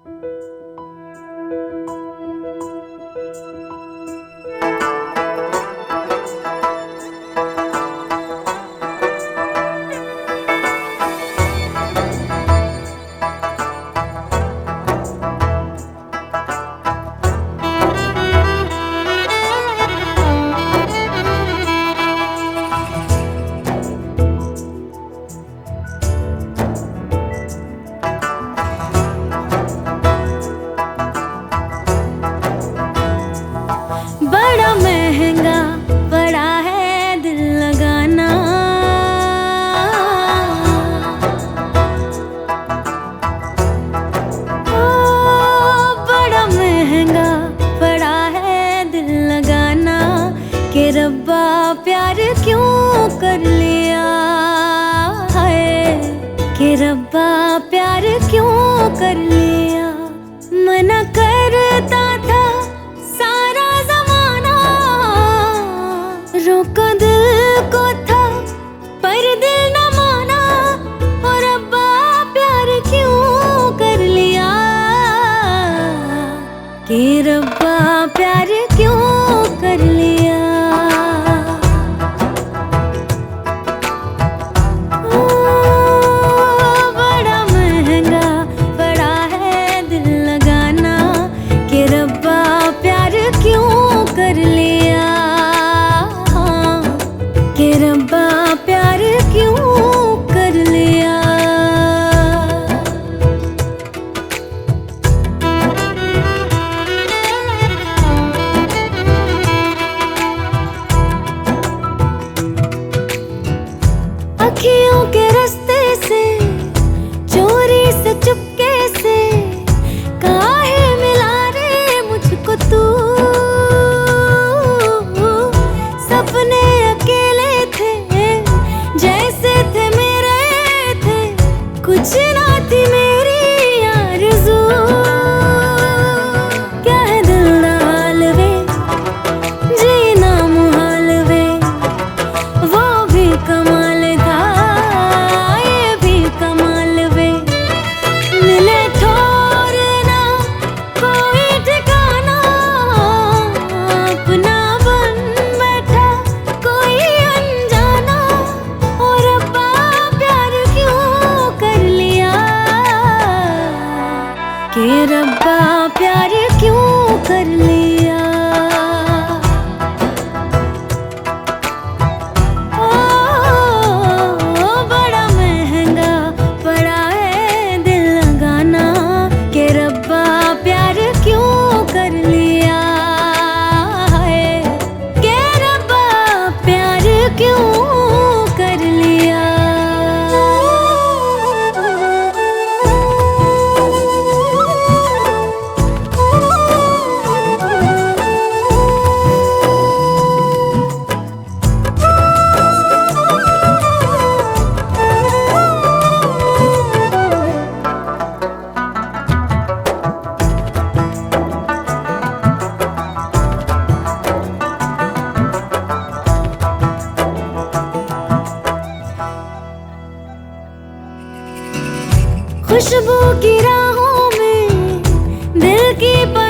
बड़ा महंगा पड़ा है दिल लगाना, ओ बड़ा महंगा पड़ा है दिल लगाना। कि रब्बा प्यार क्यों कर लिया है, कि रब्बा प्यार क्यों कर लिया। मना करता था सारा ज़माना, रोका दिल को था पर दिल न माना। और रब्बा प्यार क्यों कर लिया, कि रब्बा प्यार क्यों कर लिया। बड़ा महंगा पड़ा है दिल लगाना, कि रब्बा प्यार क्यों कर लिया, कि रब्बा प्यार क्यों कर लिया। अखियों के रास्ते से चोरी से चुपके से काहे मिला रे मुझको तू। सपने अकेले थे जैसे थे मेरे थे, कुछ ना थी मेरी आरज़ू। क्या है दिल दा हाल वे, जीना मुहाल वे, वो भी कमाल था ये भी कमाल वे। मिले ठोर ना कोई ठिकाना, अपना बन बैठा कोई अनजाना। और रब्बा प्यार क्यों कर लिया, कि रब्बा प्यार क्यों कर लिया। बड़ा महंगा पड़ा है दिल लगाना, कि रब्बा प्यार क्यों कर लिया है, कि रब्बा प्यार क्यों कर लिया। खुशबू की राहों में दिल की